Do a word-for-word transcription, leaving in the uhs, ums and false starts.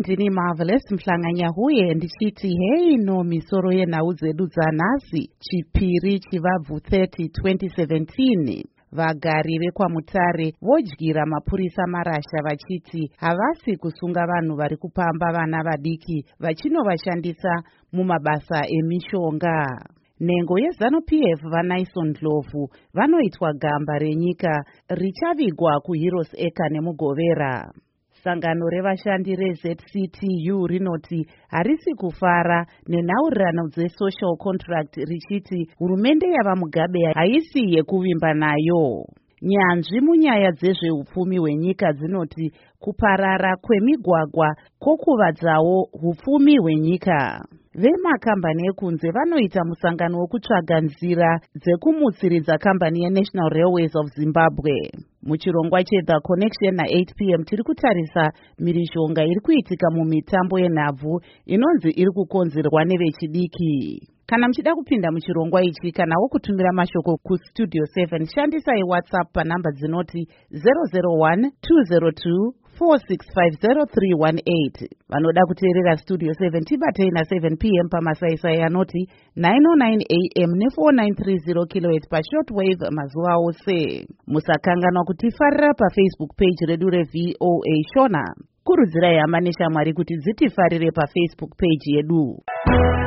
ndini Marvelous Mhlanganyahuye ndichiti hei no misoro yenhau dzedu dzanhasi chipiri chivabvu thirty twenty seventeen. Vagari vekwaMutare vodyira mapurisa marasha vachiti havasi kusunga vanhu vari kupamba vana vadiki vachinovashandisa mumabasa emishonga. Nhengo yeZanu-P F vaNaison Ndlovu vanoitwa gamba renyika richavigwa kuHeroes Acre nemuGovera. Sangano revashandi reZ C T U rinoti harisi kufara nenhaurirano dzesocial contract richiti hurumende yavaMugabe haisi yekuvimba nayo. Nyanzvi munyaya dzezveupfumi hwenyika dzinoti kuparara kwemigwagwa kwokuvadzawo hupfumi hwenyika. Vemakambani ekunze vanoita musangano wekutsvaga nzira dzekumutsiridza kambani yeNational Railways of Zimbabwe. Muchirongwa cheThe Connection na-eight p m tiri kutarisa mhirizhonga iri kuitika mumitambo yenhabvu inonzi iri kukonzerwa nevechidiki. Kana muchida kupinda muchirongwa ichi kana wokutumira mashoko kustudio seven shandisai WhatsApp panhamba dzinoti zero zero one two zero two four six five zero three one eight. Vanoda kuteerera Studio seven tibatei na seven p m pamasaisai anoti nine oh nine a m ne four nine three zero kilohertz pashortwave mazuva ose. Musakanganwa kutifarira paFacebook page redu reV O A Shona. Kurudzirai hama neshamwari kuti dzitifarire paFacebook page yedu.